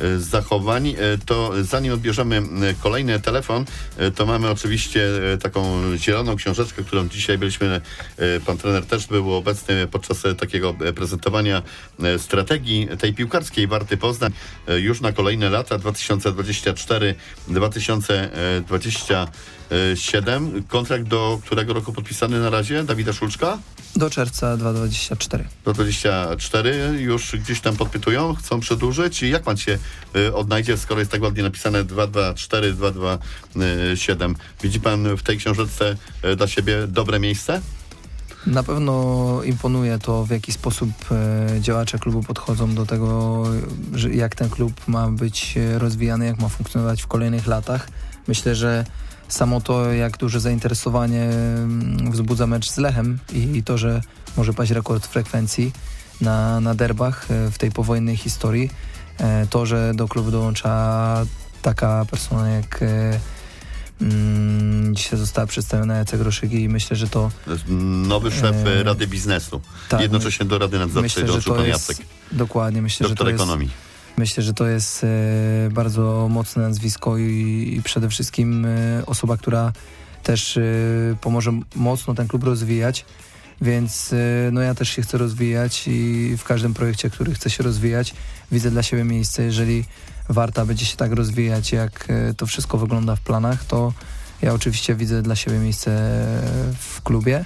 zachowań. To zanim odbierzemy kolejny telefon, to mamy oczywiście taką zieloną książeczkę, którą dzisiaj byliśmy, pan trener też był obecny podczas takiego prezentowania strategii tej piłkarskiej Warty Poznań już na kolejne lata dwa tysiące dwudziesty czwarty do dwa tysiące dwudziestego siódmego. Kontrakt do którego roku podpisany na razie? Dawida Szulczka? Do czerwca dwa tysiące dwudziestego czwartego. Do dwudziestego czwartego już gdzieś tam podpytują, chcą przedłużyć. I jak pan się y, odnajdzie, skoro jest tak ładnie napisane dwa tysiące dwudziesty czwarty do dwa tysiące dwudziestego siódmego? Widzi pan w tej książeczce y, dla siebie dobre miejsce? Na pewno imponuje to, w jaki sposób e, działacze klubu podchodzą do tego, że jak ten klub ma być rozwijany, jak ma funkcjonować w kolejnych latach. Myślę, że samo to, jak duże zainteresowanie wzbudza mecz z Lechem i, i to, że może paść rekord frekwencji na, na derbach w tej powojennej historii, e, to, że do klubu dołącza taka persona jak e, Mm, dzisiaj została przedstawiona Jacek Roszygi i myślę, że to... Nowy szef e, Rady Biznesu. Tak, Jednocześnie do Rady Nadzorczej dołączył pan Jacek. Dokładnie, myślę, doktor że to ekonomii. Jest, myślę, że to jest e, bardzo mocne nazwisko i, i przede wszystkim e, osoba, która też e, pomoże mocno ten klub rozwijać, więc e, no ja też się chcę rozwijać i w każdym projekcie, który chce się rozwijać, widzę dla siebie miejsce. Jeżeli Warta będzie się tak rozwijać, jak to wszystko wygląda w planach, to ja oczywiście widzę dla siebie miejsce w klubie.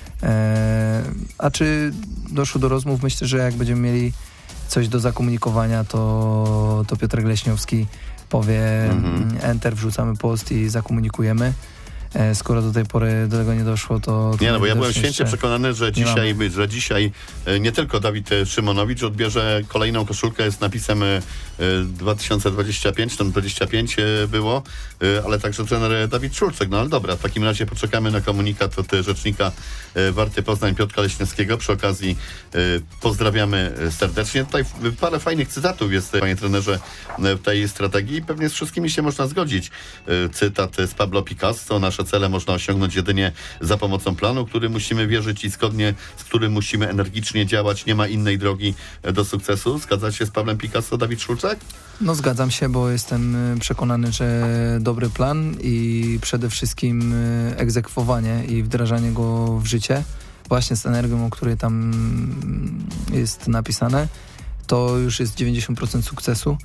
A czy doszło do rozmów? Myślę, że jak będziemy mieli coś do zakomunikowania, to, to Piotr Leśniowski powie mhm. enter, wrzucamy post i zakomunikujemy. Skoro do tej pory do tego nie doszło, to... to nie, no bo ja byłem święcie przekonany, że dzisiaj, że dzisiaj nie tylko Dawid Szymonowicz odbierze kolejną koszulkę z napisem dwa tysiące dwudziesty piąty, tam dwadzieścia pięć było, ale także trener Dawid Szulczek. No ale dobra, w takim razie poczekamy na komunikat od rzecznika Warty Poznań Piotra Leśniowskiego. Przy okazji pozdrawiamy serdecznie. Tutaj parę fajnych cytatów jest, panie trenerze, w tej strategii. Pewnie z wszystkimi się można zgodzić. Cytat z Pablo Picasso: nasze cele można osiągnąć jedynie za pomocą planu, który musimy wierzyć i zgodnie z którym musimy energicznie działać. Nie ma innej drogi do sukcesu. Zgadza się z Pawłem Picasso Dawid Szulczek? No zgadzam się, bo jestem przekonany, że dobry plan i przede wszystkim egzekwowanie i wdrażanie go w życie, właśnie z energią, o której tam jest napisane, to już jest dziewięćdziesiąt procent sukcesu.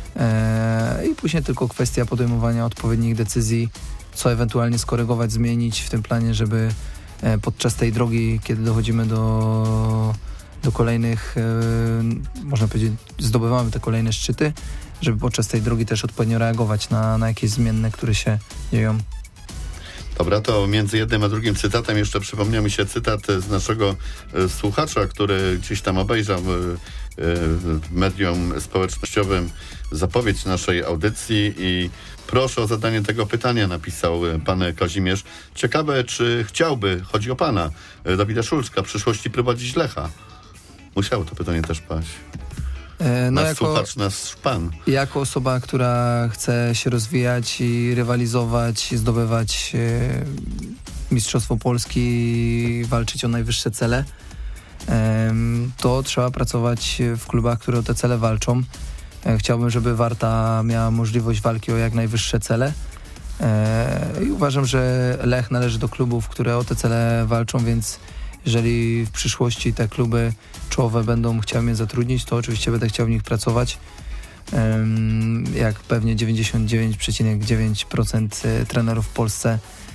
I później tylko kwestia podejmowania odpowiednich decyzji, co ewentualnie skorygować, zmienić w tym planie, żeby podczas tej drogi, kiedy dochodzimy do, do kolejnych, można powiedzieć, zdobywamy te kolejne szczyty, żeby podczas tej drogi też odpowiednio reagować na, na jakieś zmienne, które się dzieją. Dobra, to między jednym a drugim cytatem jeszcze przypomniał mi się cytat z naszego e, słuchacza, który gdzieś tam obejrzał e, w medium społecznościowym zapowiedź naszej audycji i proszę o zadanie tego pytania, napisał pan Kazimierz. Ciekawe, czy chciałby, chodzi o pana, Dawida Szulczka, w przyszłości prowadzić Lecha? Musiało to pytanie też paść. No nasz jako, słuchacz, nasz pan. Jako osoba, która chce się rozwijać i rywalizować, zdobywać e, Mistrzostwo Polski, walczyć o najwyższe cele, e, to trzeba pracować w klubach, które o te cele walczą. E, chciałbym, żeby Warta miała możliwość walki o jak najwyższe cele. E, I uważam, że Lech należy do klubów, które o te cele walczą, więc jeżeli w przyszłości te kluby czołowe będą chciały mnie zatrudnić, to oczywiście będę chciał w nich pracować. Jak pewnie dziewięćdziesiąt dziewięć przecinek dziewięć procent trenerów w Polsce,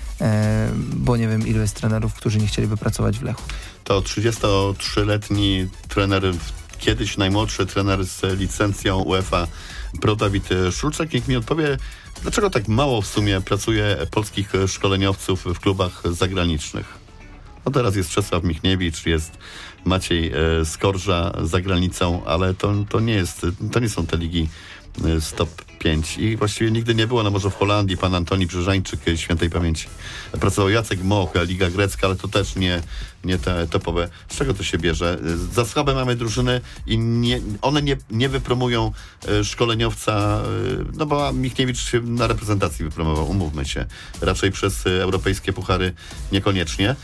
bo nie wiem, ilu jest trenerów, którzy nie chcieliby pracować w Lechu. To trzydziestotrzyletni trener, kiedyś najmłodszy trener z licencją UEFA Pro Dawid Szulczek. Niech mi odpowie, dlaczego tak mało w sumie pracuje polskich szkoleniowców w klubach zagranicznych? No teraz jest Czesław Michniewicz, jest Maciej e, Skorża za granicą, ale to, to nie jest, to nie są te ligi e, z top pięć i właściwie nigdy nie było, no może w Holandii pan Antoni Brzyżańczyk świętej pamięci pracował, Jacek Moch, Liga Grecka, ale to też nie, nie te topowe. Z czego to się bierze? Za słabe mamy drużyny i nie, one nie, nie wypromują e, szkoleniowca, e, no bo Michniewicz się na reprezentacji wypromował, umówmy się, raczej przez e, europejskie puchary niekoniecznie.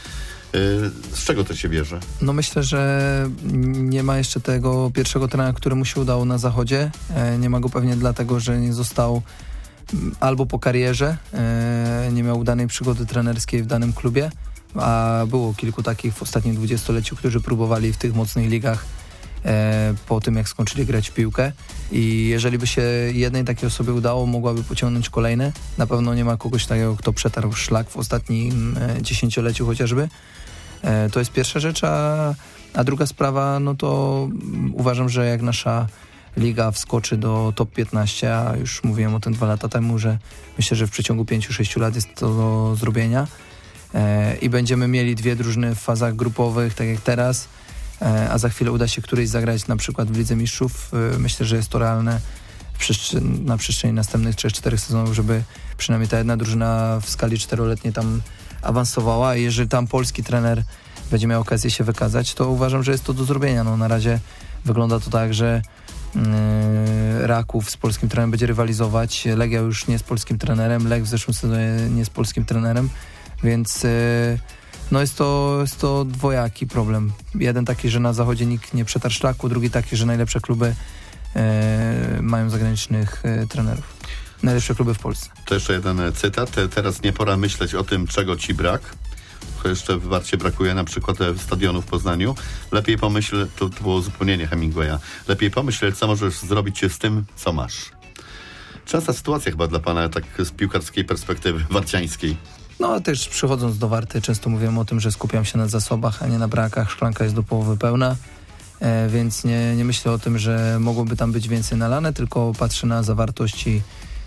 Z czego to się bierze? No myślę, że nie ma jeszcze tego pierwszego trenera, któremu się udało na zachodzie. Nie ma go pewnie dlatego, że nie został albo po karierze, nie miał udanej przygody trenerskiej w danym klubie, a było kilku takich w ostatnim dwudziestoleciu, którzy próbowali w tych mocnych ligach po tym, jak skończyli grać w piłkę. I jeżeli by się jednej takiej osobie udało, mogłaby pociągnąć kolejne. Na pewno nie ma kogoś takiego, kto przetarł szlak w ostatnim dziesięcioleciu chociażby. To jest pierwsza rzecz, a, a druga sprawa, no to uważam, że jak nasza liga wskoczy do top piętnaście, a już mówiłem o tym dwa lata temu, że myślę, że w przeciągu pięciu sześciu lat jest to do zrobienia e, i będziemy mieli dwie drużyny w fazach grupowych, tak jak teraz, e, a za chwilę uda się którejś zagrać na przykład w Lidze Mistrzów. E, myślę, że jest to realne w przestrzeni, na przestrzeni następnych trzech czterech sezonów, żeby przynajmniej ta jedna drużyna w skali czteroletniej tam awansowała i jeżeli tam polski trener będzie miał okazję się wykazać, to uważam, że jest to do zrobienia. No, na razie wygląda to tak, że yy, Raków z polskim trenerem będzie rywalizować. Legia już nie z polskim trenerem, Lech w zeszłym sezonie nie z polskim trenerem, więc yy, no jest to, jest to dwojaki problem. Jeden taki, że na zachodzie nikt nie przetarł szlaku, drugi taki, że najlepsze kluby yy, mają zagranicznych yy, trenerów. Najlepsze kluby w Polsce. To jeszcze jeden cytat. Teraz nie pora myśleć o tym, czego ci brak. To jeszcze w Warcie brakuje na przykład stadionu w Poznaniu. Lepiej pomyśl, to, to było uzupełnienie Hemingwaya, lepiej pomyśl, co możesz zrobić z tym, co masz. Częsta sytuacja chyba dla pana, tak z piłkarskiej perspektywy warciańskiej. No też przychodząc do Warty często mówiłem o tym, że skupiam się na zasobach, a nie na brakach. Szklanka jest do połowy pełna, e, więc nie, nie myślę o tym, że mogłoby tam być więcej nalane, tylko patrzę na zawartość i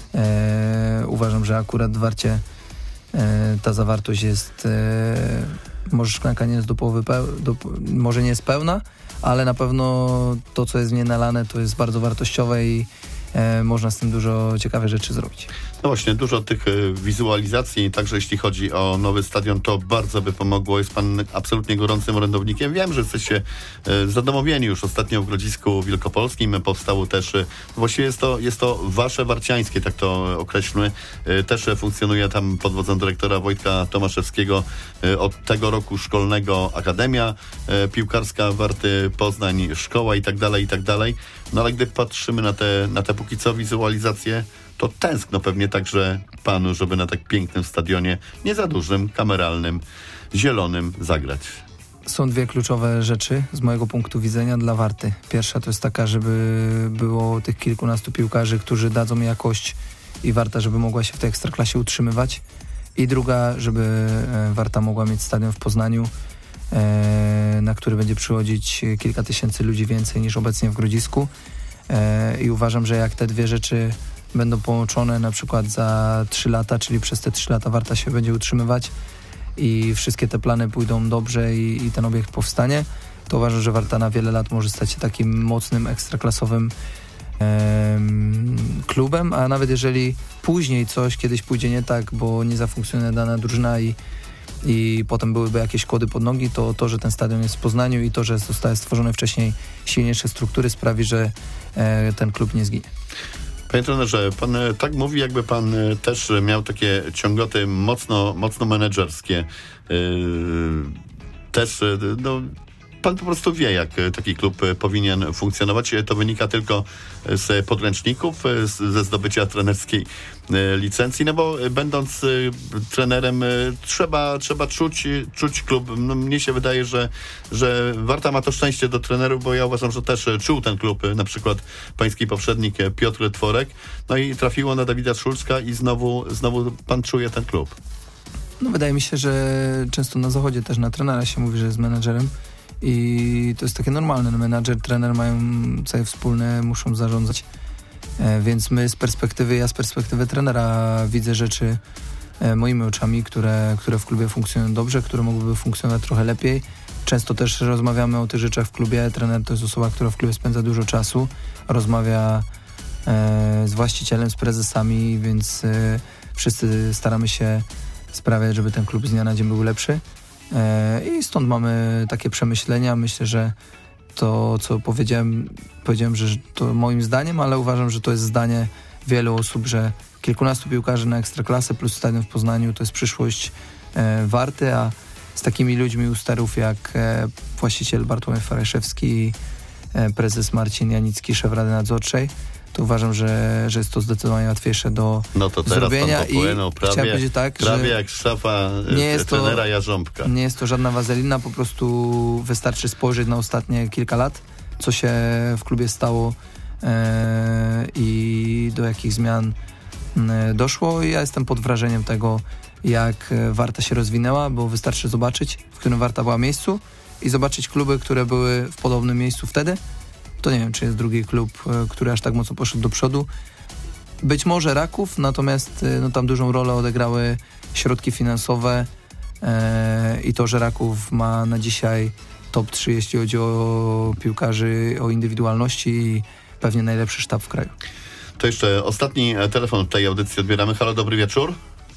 e, uważam, że akurat w Warcie e, ta zawartość jest, e, może szklanka nie jest do połowy peł- do, może nie jest pełna, ale na pewno to, co jest w niej nalane, to jest bardzo wartościowe i e, można z tym dużo ciekawych rzeczy zrobić. No właśnie, dużo tych y, wizualizacji, także jeśli chodzi o nowy stadion, to bardzo by pomogło. Jest pan absolutnie gorącym orędownikiem. Wiem, że jesteście y, zadomowieni już ostatnio w Grodzisku Wielkopolskim. Powstało też, y, właściwie jest to, jest to wasze warciańskie, tak to określmy. Y, też funkcjonuje tam pod wodzą dyrektora Wojtka Tomaszewskiego y, od tego roku szkolnego Akademia y, Piłkarska Warty Poznań, szkoła i tak dalej, i tak dalej. No ale gdy patrzymy na te, na te póki co wizualizacje, to tęskno pewnie także panu, żeby na tak pięknym stadionie, nie za dużym, kameralnym, zielonym zagrać. Są dwie kluczowe rzeczy z mojego punktu widzenia dla Warty. Pierwsza to jest taka, żeby było tych kilkunastu piłkarzy, którzy dadzą jakość i Warta, żeby mogła się w tej ekstraklasie utrzymywać. I druga, żeby Warta mogła mieć stadion w Poznaniu, na który będzie przychodzić kilka tysięcy ludzi więcej niż obecnie w Grodzisku. I uważam, że jak te dwie rzeczy będą połączone na przykład za trzy lata, czyli przez te trzy lata Warta się będzie utrzymywać i wszystkie te plany pójdą dobrze i, i ten obiekt powstanie, to uważam, że Warta na wiele lat może stać się takim mocnym, ekstraklasowym em, klubem, a nawet jeżeli później coś kiedyś pójdzie nie tak, bo nie zafunkcjonuje dana drużyna i, i potem byłyby jakieś kłody pod nogi, to to, że ten stadion jest w Poznaniu i to, że zostały stworzone wcześniej silniejsze struktury, sprawi, że e, ten klub nie zginie. Panie trenerze, pan tak mówi, jakby pan też miał takie ciągoty mocno, mocno menedżerskie. Yy, też, no, pan po prostu wie, jak taki klub powinien funkcjonować. To wynika tylko z podręczników, z, ze zdobycia trenerskiej licencji, no bo będąc trenerem trzeba, trzeba czuć, czuć klub. No, mnie się wydaje, że, że Warta ma to szczęście do trenerów, bo ja uważam, że też czuł ten klub, na przykład pański poprzednik Piotr Tworek, no i trafiło na Dawida Szulczka i znowu, znowu pan czuje ten klub. No wydaje mi się, że często na zachodzie też na trenera się mówi, że jest menedżerem. I to jest takie normalne. No, menadżer, trener mają cele wspólne, muszą zarządzać. E, więc my z perspektywy, ja z perspektywy trenera widzę rzeczy e, moimi oczami, które, które w klubie funkcjonują dobrze, które mogłyby funkcjonować trochę lepiej. Często też rozmawiamy o tych rzeczach w klubie. Trener to jest osoba, która w klubie spędza dużo czasu, rozmawia e, z właścicielem, z prezesami, więc e, wszyscy staramy się sprawiać, żeby ten klub z dnia na dzień był lepszy. I stąd mamy takie przemyślenia. Myślę, że to, co powiedziałem, powiedziałem, że to moim zdaniem, ale uważam, że to jest zdanie wielu osób, że kilkunastu piłkarzy na ekstraklasę plus stadion w Poznaniu to jest przyszłość Warty, a z takimi ludźmi u sterów jak e, właściciel Bartłomiej Faraszewski i e, prezes Marcin Janicki, szef Rady Nadzorczej, to uważam, że, że jest to zdecydowanie łatwiejsze do no to teraz zrobienia. Pan popłynął, I prawie, chciałem powiedzieć tak, prawie że jak szafa nie jest to, trenera Jarząbka. Nie jest to żadna wazelina, po prostu wystarczy spojrzeć na ostatnie kilka lat, co się w klubie stało e, i do jakich zmian e, doszło. I ja jestem pod wrażeniem tego, jak Warta się rozwinęła, bo wystarczy zobaczyć, w którym Warta była miejscu i zobaczyć kluby, które były w podobnym miejscu wtedy. To nie wiem, czy jest drugi klub, który aż tak mocno poszedł do przodu. Być może Raków, natomiast no, tam dużą rolę odegrały środki finansowe e, i to, że Raków ma na dzisiaj top trzy, jeśli chodzi o piłkarzy, o indywidualności i pewnie najlepszy sztab w kraju. To jeszcze ostatni telefon w tej audycji odbieramy. Halo, dobry wieczór.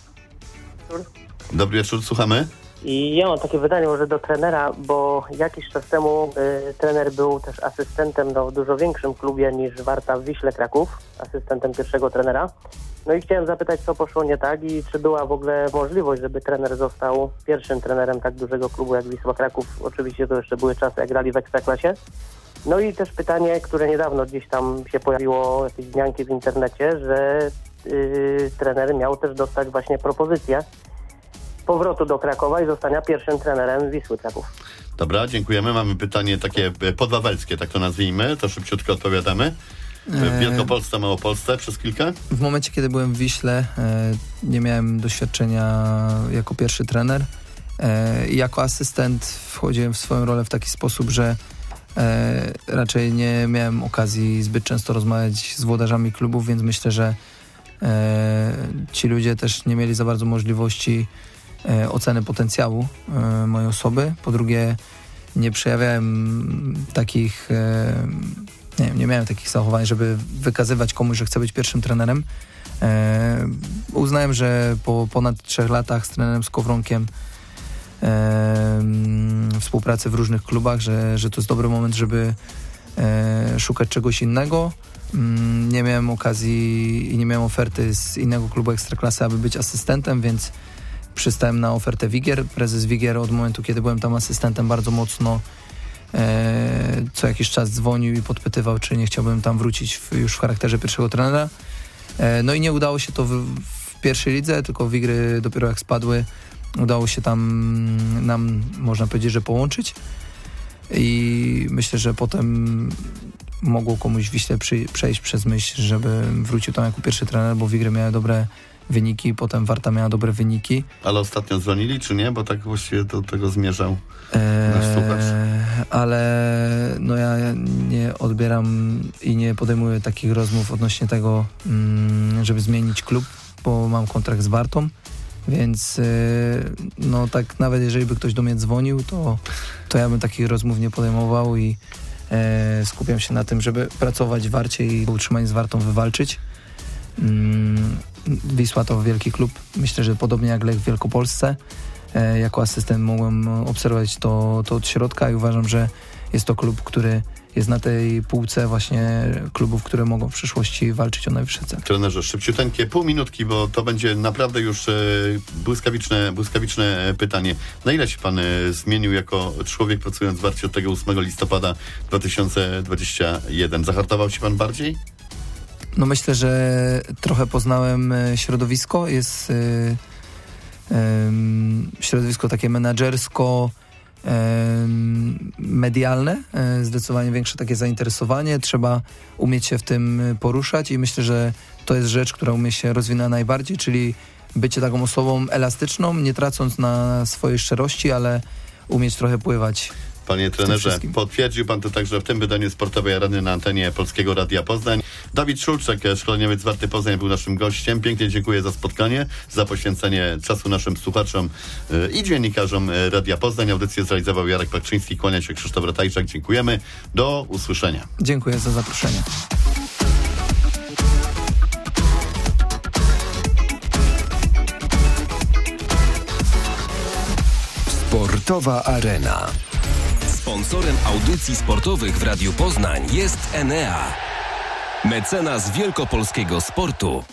Dobry wieczór, słuchamy. I ja mam takie pytanie może do trenera, bo jakiś czas temu y, trener był też asystentem no, w dużo większym klubie niż Warta w Wiśle Kraków, asystentem pierwszego trenera. No i chciałem zapytać, co poszło nie tak i czy była w ogóle możliwość, żeby trener został pierwszym trenerem tak dużego klubu jak Wisła Kraków. Oczywiście to jeszcze były czasy, jak grali w Ekstraklasie. No i też pytanie, które niedawno gdzieś tam się pojawiło, jakieś wzmianki w internecie, że y, trener miał też dostać właśnie propozycję powrotu do Krakowa i zostania pierwszym trenerem Wisły Kraków. Dobra, dziękujemy. Mamy pytanie takie podwawelskie, tak to nazwijmy. To szybciutko odpowiadamy. W Wielkopolsce, Małopolsce przez kilka? W momencie, kiedy byłem w Wiśle, e, nie miałem doświadczenia jako pierwszy trener. E, jako asystent wchodziłem w swoją rolę w taki sposób, że e, raczej nie miałem okazji zbyt często rozmawiać z włodarzami klubów, więc myślę, że e, ci ludzie też nie mieli za bardzo możliwości e, oceny potencjału e, mojej osoby. Po drugie, nie przejawiałem takich... E, Nie, wiem, nie miałem takich zachowań, żeby wykazywać komuś, że chcę być pierwszym trenerem. E, uznałem, że po ponad trzech latach z trenerem Skowronkiem e, współpracy w różnych klubach, że, że to jest dobry moment, żeby e, szukać czegoś innego. Mm, nie miałem okazji i nie miałem oferty z innego klubu Ekstraklasy, aby być asystentem, więc przystałem na ofertę Wigier. Prezes Wigier od momentu, kiedy byłem tam asystentem, bardzo mocno E, co jakiś czas dzwonił i podpytywał, czy nie chciałbym tam wrócić w, już w charakterze pierwszego trenera. E, no i nie udało się to w, w pierwszej lidze, tylko Wigry dopiero jak spadły, udało się tam nam, można powiedzieć, że połączyć. I myślę, że potem mogło komuś w Wiśle przy, przejść przez myśl, żeby wrócił tam jako pierwszy trener, bo Wigry miały dobre wyniki, potem Warta miała dobre wyniki. Ale ostatnio dzwonili, czy nie? Bo tak właściwie do tego zmierzał nasz słuchacz. Eee, ale no ja nie odbieram i nie podejmuję takich rozmów odnośnie tego, mm, żeby zmienić klub, bo mam kontrakt z Wartą, więc yy, no tak nawet jeżeli by ktoś do mnie dzwonił, to, to ja bym takich rozmów nie podejmował i yy, skupiam się na tym, żeby pracować w Warcie i utrzymanie z Wartą wywalczyć. Yy, Wisła to wielki klub, myślę, że podobnie jak Lech w Wielkopolsce. E, jako asystent mogłem obserwować to, to od środka i uważam, że jest to klub, który jest na tej półce właśnie klubów, które mogą w przyszłości walczyć o najwyższe cele. Trenerze, szybciuteńkie pół minutki, bo to będzie naprawdę już e, błyskawiczne, błyskawiczne pytanie. Na ile się pan e, zmienił jako człowiek pracując w Warcie od tego ósmego listopada dwa tysiące dwudziestego pierwszego? Zahartował się pan bardziej? No myślę, że trochę poznałem środowisko. Jest y, y, środowisko takie menadżersko, y, medialne, y, zdecydowanie większe takie zainteresowanie. Trzeba umieć się w tym poruszać i myślę, że to jest rzecz, która u mnie się rozwinęła najbardziej, czyli bycie taką osobą elastyczną, nie tracąc na swojej szczerości, ale umieć trochę pływać. Panie trenerze, potwierdził pan to także w tym wydaniu sportowej areny na antenie Polskiego Radia Poznań. Dawid Szulczek, szkoleniowiec Warty Poznań, był naszym gościem. Pięknie dziękuję za spotkanie, za poświęcenie czasu naszym słuchaczom yy, i dziennikarzom Radia Poznań. Audycję zrealizował Jarek Pakczyński, kłania się Krzysztof Ratajczak. Dziękujemy. Do usłyszenia. Dziękuję za zaproszenie. Sportowa Arena. Sponsorem audycji sportowych w Radiu Poznań jest Enea, mecenas wielkopolskiego sportu.